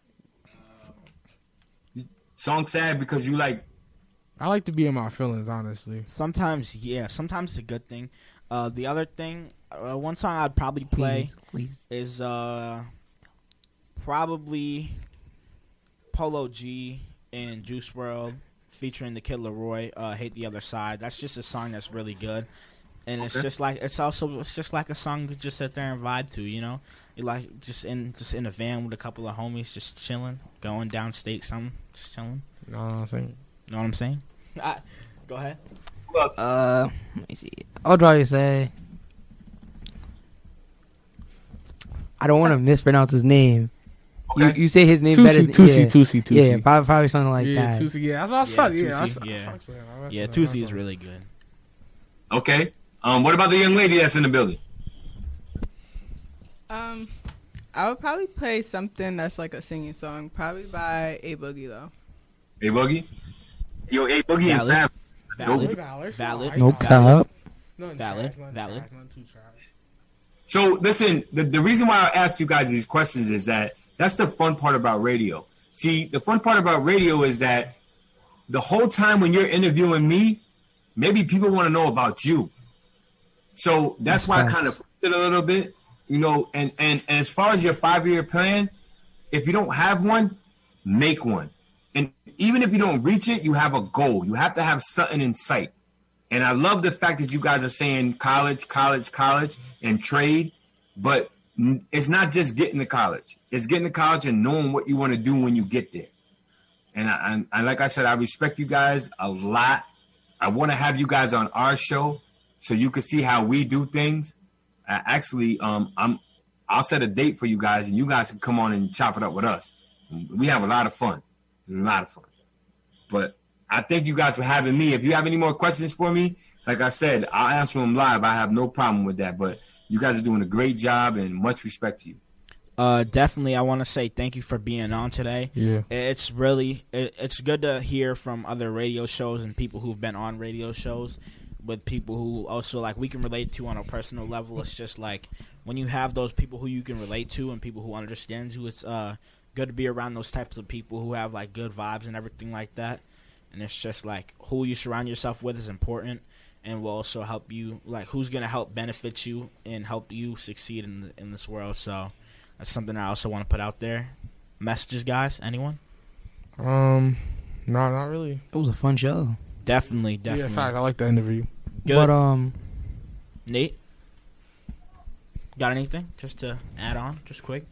O: Song sad because you like.
K: I like to be in my feelings, honestly.
L: Sometimes, yeah. Sometimes it's a good thing. The other thing, one song I'd probably play is probably Polo G and Juice WRLD featuring the Kid Laroi. Hate the Other Side. That's just a song that's really good, and it's just like it's just like a song to just sit there and vibe to. You know, you like just in a van with a couple of homies, just chilling, going downstate, something, just chilling.
K: You know what I'm saying?
L: Know what I'm saying? Go ahead.
P: Let me see. I'll probably say. I don't want to mispronounce his name. Okay. You say his name better than
K: Tusi.
P: Yeah, probably something like that.
K: Tusi, yeah, that's what I saw.
L: Yeah, Tusi is really good.
O: Okay. What about the young lady that's in the building?
R: I would probably play something that's like a singing song, probably by A Boogie though.
O: A Boogie? Yo, A Boogie and Fab.
L: Valid.
P: No cap.
L: Valid.
O: So listen, the reason why I asked you guys these questions is that that's the fun part about radio. See, the fun part about radio is that the whole time when you're interviewing me, maybe people want to know about you. So that's why I kind of flipped it a little bit, you know, and as far as your 5-year plan, if you don't have one, make one. And even if you don't reach it, you have a goal. You have to have something in sight. And I love the fact that you guys are saying college, and trade. But it's not just getting to college. It's getting to college and knowing what you want to do when you get there. And I like I said, I respect you guys a lot. I want to have you guys on our show so you can see how we do things. I'll set a date for you guys, and you guys can come on and chop it up with us. We have a lot of fun. But I thank you guys for having me. If you have any more questions for me, like I said, I'll answer them live. I have no problem with that. But you guys are doing a great job, and much respect to you.
L: Definitely, I want to say thank you for being on today.
K: Yeah,
L: it's good to hear from other radio shows and people who've been on radio shows with people who also like we can relate to on a personal level. It's just like when you have those people who you can relate to and people who understand you, it's good to be around those types of people who have like good vibes and everything like that. And it's just like who you surround yourself with is important, and will also help you, like who's going to help benefit you and help you succeed in this world. So that's something I also want to put out there. Messages, guys? Anyone?
K: No, not really.
P: It was a fun show.
L: Definitely.
K: Yeah, in fact, I like the interview.
L: Good.
P: But
L: Nate, got anything just to add on, just quick?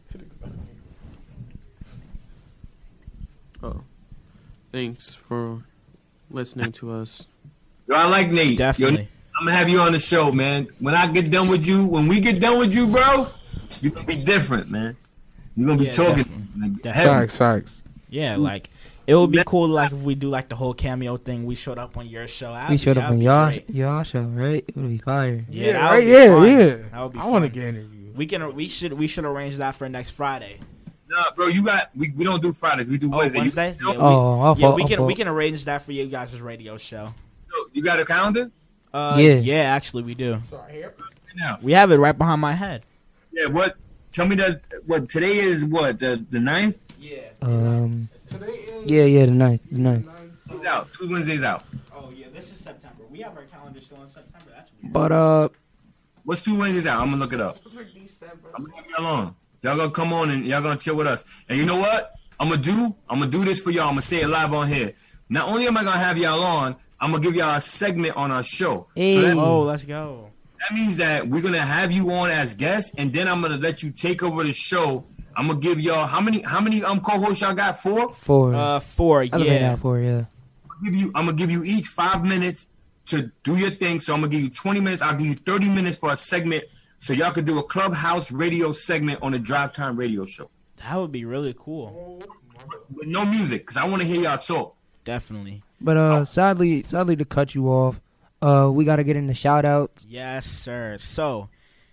M: Oh, thanks for listening to us.
O: Yo, I like Nate.
L: Definitely.
O: Yo, I'm gonna have you on the show, man. When we get done with you, bro, you're gonna be different, man. You're gonna be talking. Like,
K: Facts.
L: Yeah, like it would be cool, like if we do like the whole cameo thing. We showed up on your show.
P: We showed up on y'all show, right? It would be fire.
L: Yeah,
K: right.
L: That would be
K: I
L: fun.
K: want to get interviewed.
L: We should arrange that for next Friday.
O: Nah, bro, we don't do Fridays. We do Wednesdays.
L: Wednesdays? We can arrange that for you guys' radio show.
O: You got a calendar?
L: Yeah, actually we do. We have it right behind my head.
O: Yeah, what? Tell me what today is what, the 9th?
L: Yeah.
P: Yeah, the 9th.
O: He's out. 2 Wednesdays out.
L: Oh yeah, this is September. We have our calendar still in September. That's weird.
P: But
O: what's 2 Wednesdays out? I'm gonna look it up. I'm gonna have y'all on. Y'all gonna come on and y'all gonna chill with us. And you know what? I'm gonna do this for y'all. I'm gonna say it live on here. Not only am I gonna have y'all on, I'm gonna give y'all a segment on our show.
P: Hey.
O: So
L: let's go.
O: That means that we're gonna have you on as guests, and then I'm gonna let you take over the show. I'm gonna give y'all how many co-hosts y'all got? 4?
P: 4.
L: 4.
P: Yeah. 4. Yeah.
O: I'm gonna give you each 5 minutes to do your thing. So I'm gonna give you 20 minutes. I'll give you 30 minutes for a segment, so y'all could do a Clubhouse radio segment on the Drive Time Radio Show.
L: That would be really cool.
O: With no music, because I want to hear y'all talk.
L: Definitely.
P: But sadly to cut you off, we got to get into shout outs.
L: Yes, sir. So,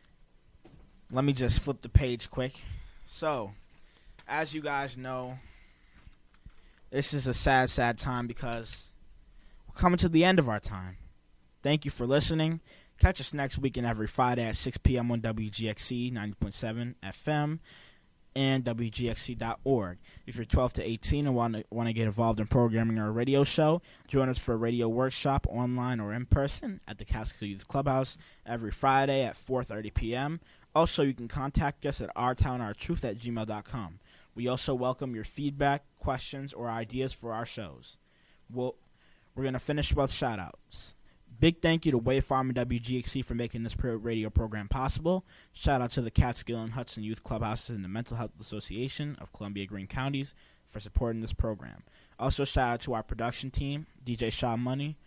L: let me just flip the page quick. So, as you guys know, this is a sad time because we're coming to the end of our time. Thank you for listening. Catch us next week and every Friday at 6 p.m. on WGXC 90.7 FM and WGXC.org. If you're 12 to 18 and want to get involved in programming our radio show, join us for a radio workshop online or in person at the Catskill Youth Clubhouse every Friday at 4:30 p.m. Also, you can contact us at ourtownourtruth@gmail.com. We also welcome your feedback, questions, or ideas for our shows. We're going to finish with shout-outs. Big thank you to Wave Farm and WGXC for making this radio program possible. Shout out to the Catskill and Hudson Youth Clubhouses and the Mental Health Association of Columbia-Greene Counties for supporting this program. Also, shout out to our production team, DJ Shaw Money,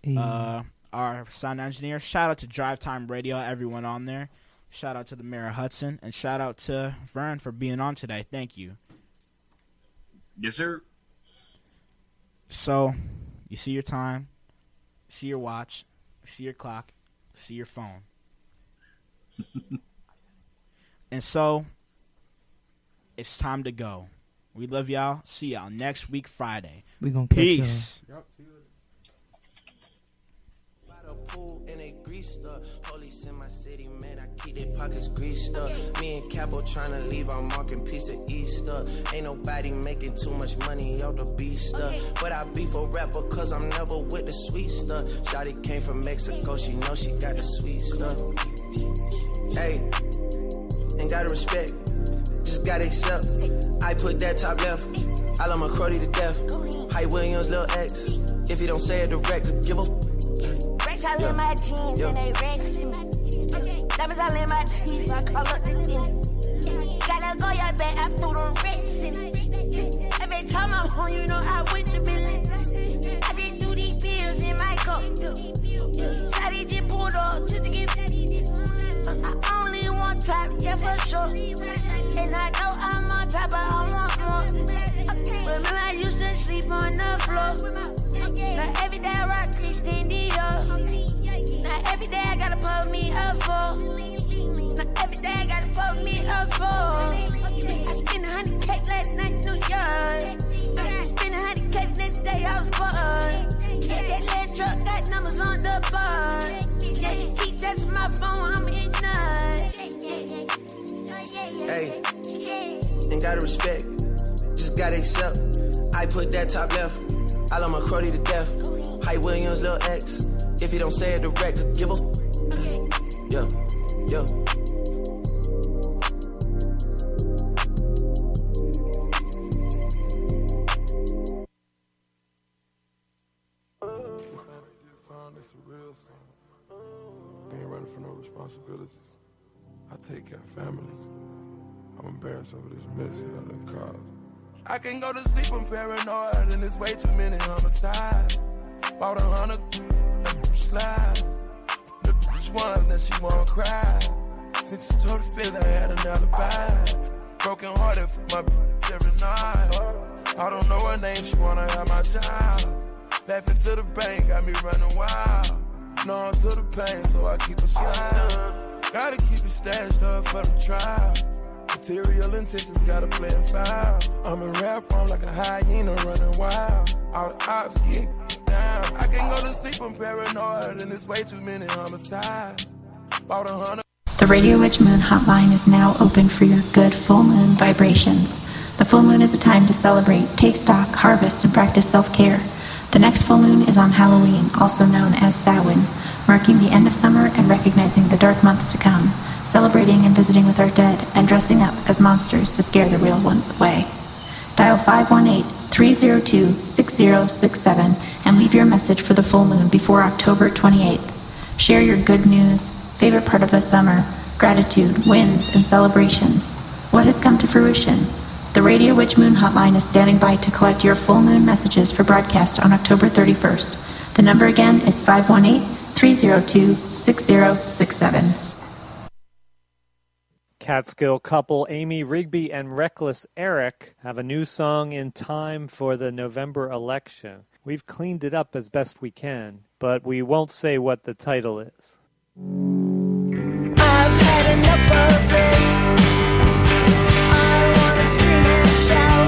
L: our sound engineer. Shout out to Drive Time Radio, everyone on there. Shout out to the Mayor of Hudson, and shout out to Vern for being on today. Thank you.
O: Yes, sir.
L: So, you see your time. See your watch, see your clock, see your phone. And so, it's time to go. We love y'all. See y'all next week, Friday.
P: We gonna catch
L: Peace.
P: y'all.
Q: Pool and they greased up. Police in my city, man, I keep their pockets greased up. Me and Capo trying to leave our mark and piece of Easter. Ain't nobody making too much money out the beef stuff. But I beef a rapper cause I'm never with the sweet stuff. Shawty came from Mexico, she know she got the sweet stuff. Hey, ain't gotta respect, just gotta accept. I put that top left, I love my Crody to death. Hype Williams, Lil X, if you don't say it direct, could give a
S: I live my jeans and they Rex to me. Diamonds all in my teeth, I call up the lens. Gotta go, y'all back, I threw them Rex in it. Every time I'm home, you know I went to Billy. I just do these bills in my cup. Shawty just pulled up just to get I only want top, yeah, for sure. And I know I'm on top, but I want more. Remember I used to sleep on the floor. Now every day I rock Christian Dior. Now every day I gotta put me up for. Now every day I gotta put me up for. I spent 100K last night in New York. I spent 100K next day I was bored. Yeah, that little truck got numbers on the board. Yeah, she keep testing my phone, I'm ignorant.
Q: Hey, ain't gotta respect, just gotta accept. I put that top left,
T: I love my cruddy to death. Hype Williams, Lil X. If you don't say it direct, give a yeah, yeah.
U: It's a real song. Being running for no responsibilities. I take care of families. I'm embarrassed over this mess that I done caused. I can't go to sleep, I'm paranoid, and there's way too many homicides. Bought 100 slide. The bitch one that she won't cry. Since she told the feds I had an alibi. Broken hearted for my bitch every night. I don't know her name, she wanna have my child. Laughing to the bank, got me running wild. No, I'm to the pain, so I keep a smile. Gotta keep it stashed up for the trial. Material intentions gotta play a foul. I'm in rare form like a hyena running wild. All the ops get down. I can't go to sleep, I'm paranoid, and there's way too many homicides. Bought 100.
V: The Radio Witch Moon Hotline is now open for your good full moon vibrations. The full moon is a time to celebrate, take stock, harvest, and practice self-care. The next full moon is on Halloween, also known as Samhain, marking the end of summer and recognizing the dark months to come, celebrating and visiting with our dead, and dressing up as monsters to scare the real ones away. Dial 518-302-6067 and leave your message for the full moon before October 28th. Share your good news, favorite part of the summer, gratitude, wins, and celebrations. What has come to fruition? The Radio Witch Moon Hotline is standing by to collect your full moon messages for broadcast on October 31st. The number again is 518-302-6067.
W: Catskill couple Amy Rigby and Reckless Eric have a new song in time for the November election. We've cleaned it up as best we can, but we won't say what the title is.
S: I've had enough of this. I wanna scream and shout.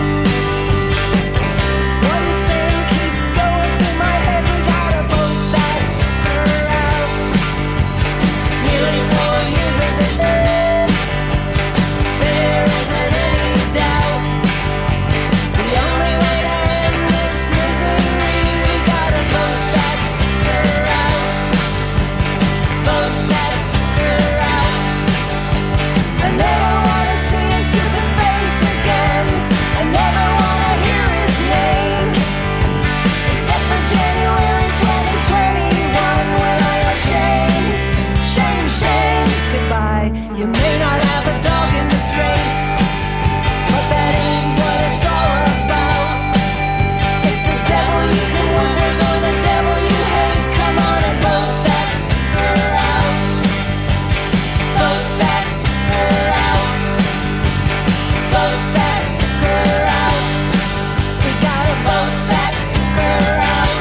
S: One thing keeps going through my head. We gotta vote that her out. Nearly 4 years of this show. There isn't any doubt. The only way to end this misery, we gotta vote that her out. Vote that her out. I never wanna see his stupid face again. I never wanna hear his name. Except for January 2021 when I was shame, shame, shame. Goodbye. You may not have a dog in this race, but that ain't what it's all about. It's the devil you can work with or the devil you hate. Come on and vote that her out. Vote that her out. Vote that her out. We gotta vote that her out.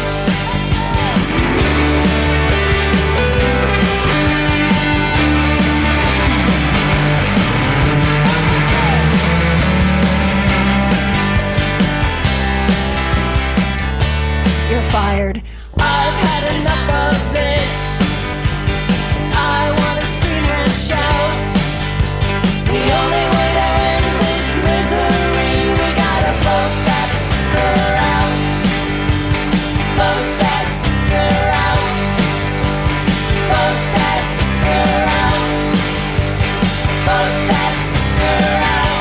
S: You're fired. I've had enough of this. I wanna scream and shout. The only way to end this misery, we gotta vote that her out. Vote that her out. Vote that her out. Vote that her out.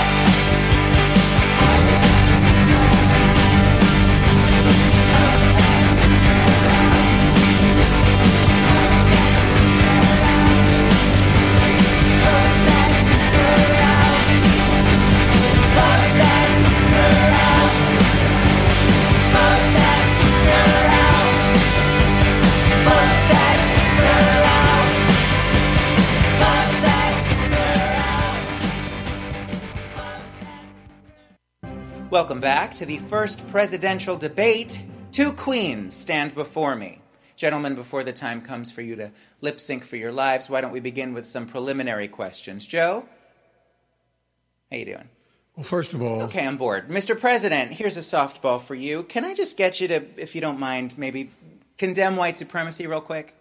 X: Welcome back to the first presidential debate. 2 queens stand before me. Gentlemen, before the time comes for you to lip sync for your lives, why don't we begin with some preliminary questions? Joe? How you doing?
U: Well, first of all...
X: Okay, I'm bored. Mr. President, here's a softball for you. Can I just get you to, if you don't mind, maybe condemn white supremacy real quick?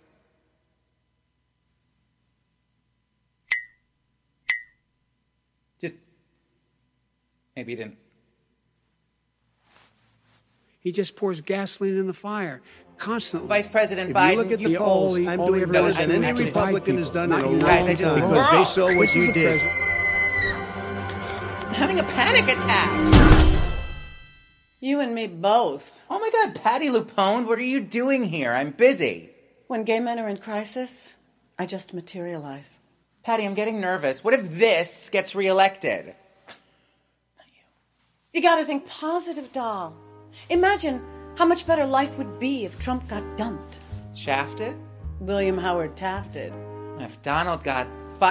X: Just... maybe you didn't.
A: He just pours gasoline in the fire constantly.
X: Vice President
A: If
X: Biden,
A: you look at
X: you
A: the polls,
B: I'm
A: all
B: doing
A: everyone
B: better
A: is
B: than
A: doing
B: any
A: is to divide
B: Republican has
A: people,
B: done
A: not
B: in a
A: unite
B: long
A: people.
B: time because they saw what
A: This is
B: you
A: a
B: did.
A: president-
X: I'm having a panic attack.
C: You and me both.
X: Oh my God, Patty Lupone, what are you doing here? I'm busy.
C: When gay men are in crisis, I just materialize.
X: Patty, I'm getting nervous. What if this gets reelected?
C: You gotta think positive, doll. Imagine how much better life would be if Trump got dumped.
X: Shafted?
C: William Howard Taft did.
X: If Donald got